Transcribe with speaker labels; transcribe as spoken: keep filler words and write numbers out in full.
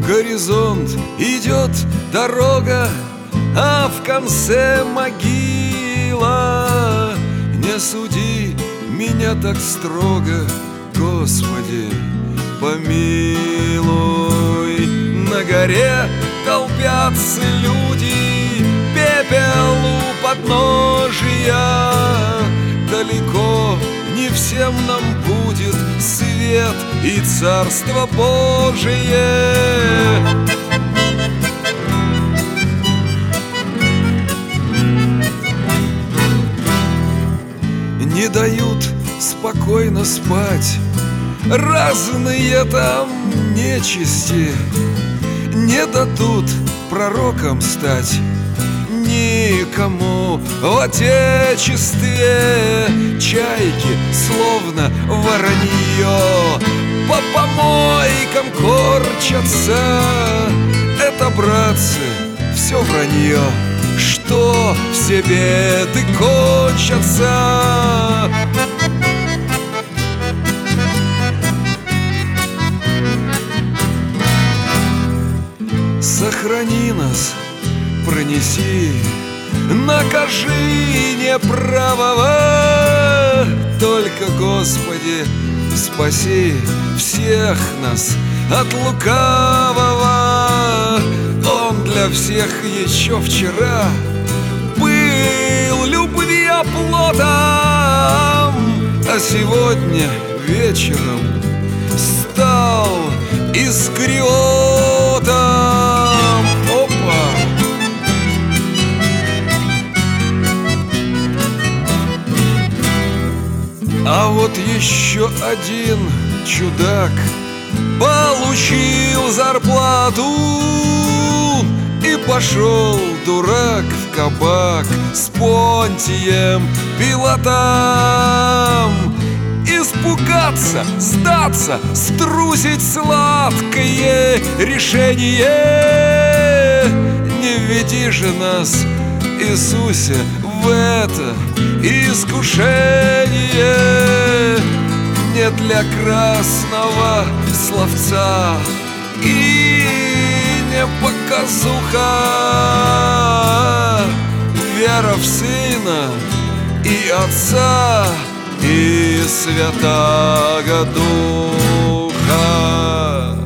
Speaker 1: горизонт идет дорога, а в конце могила. Не суди меня так строго, Господи, помилуй. На горе толпятся люди, пепел у подножия. Далеко не всем нам будет свет и Царство Божие. Не дают спокойно спать разные там нечисти, не дадут пророком стать никому в Отечестве. Чайки, словно воронье, по помойкам корчатся. Это, братцы, все вранье, что все беды кончатся. Сохрани нас, пронеси, накажи неправого. Только, Господи, спаси всех нас от лукавого. Он для всех еще вчера был любви оплотом, а сегодня вечером стал искриотом. Опа! А вот еще один чудак получил зарплату и пошел, дурак, в кабак с Понтием Пилатом. Испугаться, сдаться, струсить — сладкое решение. Не веди же нас, Иисусе, в это искушение. Не для красного словца и не показуха. Вера в Сына и Отца и Святаго Духа.